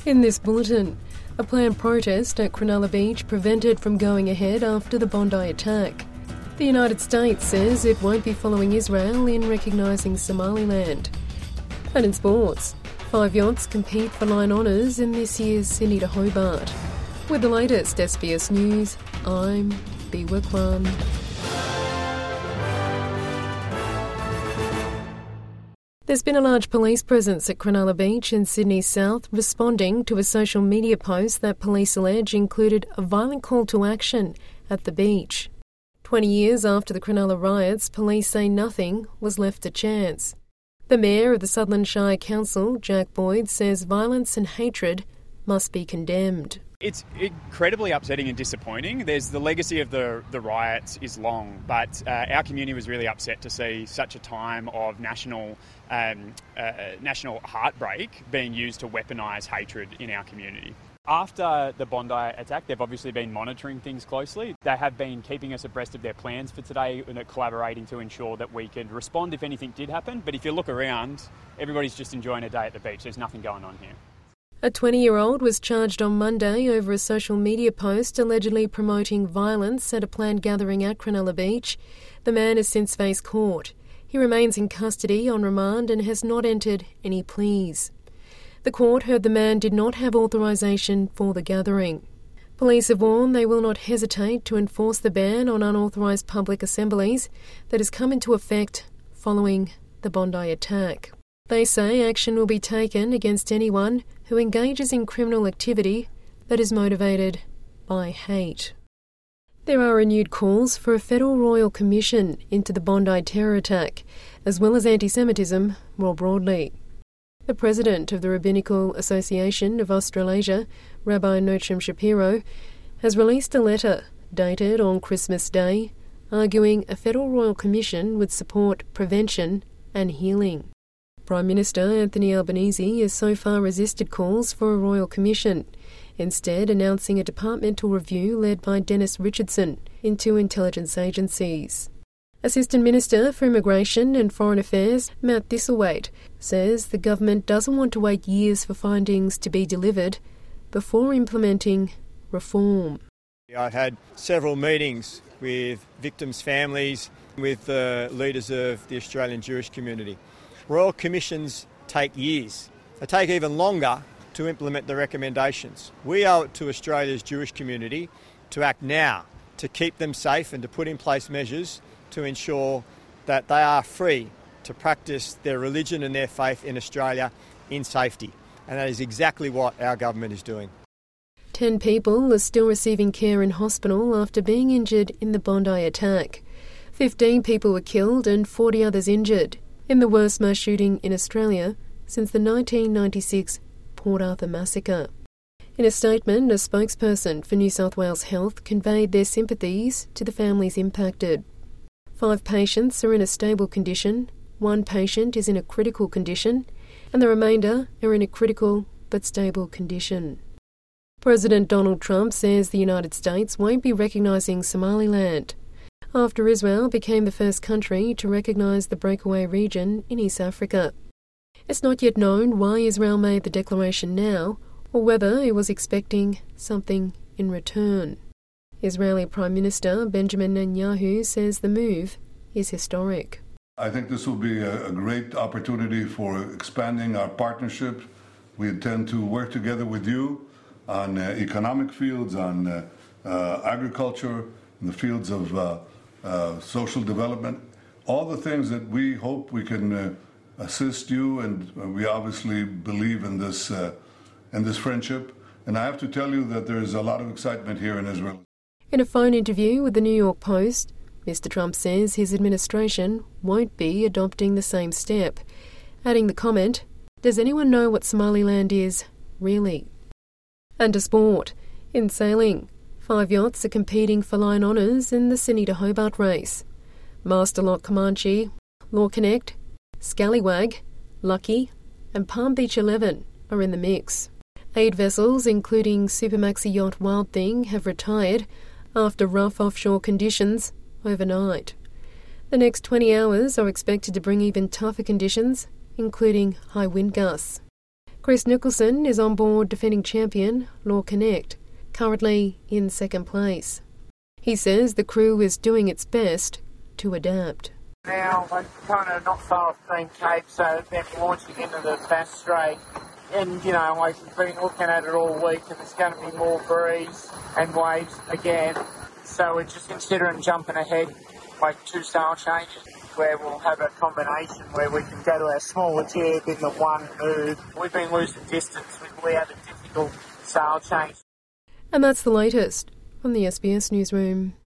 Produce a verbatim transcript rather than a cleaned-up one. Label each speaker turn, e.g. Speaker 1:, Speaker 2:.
Speaker 1: In this bulletin, a planned protest at Cronulla Beach prevented from going ahead after the Bondi attack. The United States says it won't be following Israel in recognising Somaliland. And in sports, five yachts compete for line honours in this year's Sydney to Hobart. With the latest S B S News, I'm Biwa Kwan. There's been a large police presence at Cronulla Beach in Sydney's south, responding to a social media post that police allege included a violent call to action at the beach. Twenty years after the Cronulla riots, police say nothing was left to chance. The Mayor of the Sutherland Shire Council, Jack Boyd, says violence and hatred must be condemned.
Speaker 2: It's incredibly upsetting and disappointing. There's the legacy of the, the riots is long, but uh, our community was really upset to see such a time of national um, uh, national heartbreak being used to weaponise hatred in our community. After the Bondi attack, they've obviously been monitoring things closely. They have been keeping us abreast of their plans for today and collaborating to ensure that we can respond if anything did happen. But if you look around, everybody's just enjoying a day at the beach. There's nothing going on here.
Speaker 1: A twenty-year-old was charged on Monday over a social media post allegedly promoting violence at a planned gathering at Cronulla Beach. The man has since faced court. He remains in custody on remand and has not entered any pleas. The court heard the man did not have authorisation for the gathering. Police have warned they will not hesitate to enforce the ban on unauthorised public assemblies that has come into effect following the Bondi attack. They say action will be taken against anyone who engages in criminal activity that is motivated by hate. There are renewed calls for a federal royal commission into the Bondi terror attack, as well as anti-Semitism more broadly. The president of the Rabbinical Association of Australasia, Rabbi Noam Shapiro, has released a letter dated on Christmas Day, arguing a federal royal commission would support prevention and healing. Prime Minister Anthony Albanese has so far resisted calls for a royal commission, instead announcing a departmental review led by Dennis Richardson into intelligence agencies. Assistant Minister for Immigration and Foreign Affairs, Matt Thistlethwaite, says the government doesn't want to wait years for findings to be delivered before implementing reform.
Speaker 3: I've had several meetings with victims' families, with the leaders of the Australian Jewish community. Royal commissions take years. They take even longer to implement the recommendations. We owe it to Australia's Jewish community to act now, to keep them safe and to put in place measures to ensure that they are free to practice their religion and their faith in Australia in safety. And that is exactly what our government is doing.
Speaker 1: Ten people are still receiving care in hospital after being injured in the Bondi attack. Fifteen people were killed and forty others injured in the worst mass shooting in Australia since the nineteen ninety-six Port Arthur massacre. In a statement, a spokesperson for New South Wales Health conveyed their sympathies to the families impacted. Five patients are in a stable condition, one patient is in a critical condition, and the remainder are in a critical but stable condition. President Donald Trump says the United States won't be recognising Somaliland after Israel became the first country to recognise the breakaway region in East Africa. It's not yet known why Israel made the declaration now, or whether it was expecting something in return. Israeli Prime Minister Benjamin Netanyahu says the move is historic.
Speaker 4: I think this will be a, a great opportunity for expanding our partnership. We intend to work together with you on uh, economic fields, on uh, uh, agriculture, in the fields of uh, uh, social development, all the things that we hope we can uh, assist you, and uh, we obviously believe in this, uh, in this friendship. And I have to tell you that there is a lot of excitement here in Israel.
Speaker 1: In a phone interview with the New York Post, Mister Trump says his administration won't be adopting the same step, adding the comment, "Does anyone know what Somaliland is, really?" And to sport. In sailing, five yachts are competing for line honours in the Sydney to Hobart race. Master Lock Comanche, Law Connect, Scallywag, Lucky and Palm Beach eleven are in the mix. Eight vessels, including Supermaxi yacht Wild Thing, have retired after rough offshore conditions overnight. The next twenty hours are expected to bring even tougher conditions, including high wind gusts. Chris Nicholson is on board defending champion Law Connect, currently in second place. He says the crew is doing its best to adapt.
Speaker 5: Now we're kind of not far off Green Cape, so they're launching into the Bass Strait. And, you know, we've been looking at it all week and there's going to be more breeze and waves again. So we're just considering jumping ahead, like two sail changes, where we'll have a combination where we can go to our smaller jib in the one move. We've been losing distance. We have a difficult sail change.
Speaker 1: And that's the latest from the S B S Newsroom.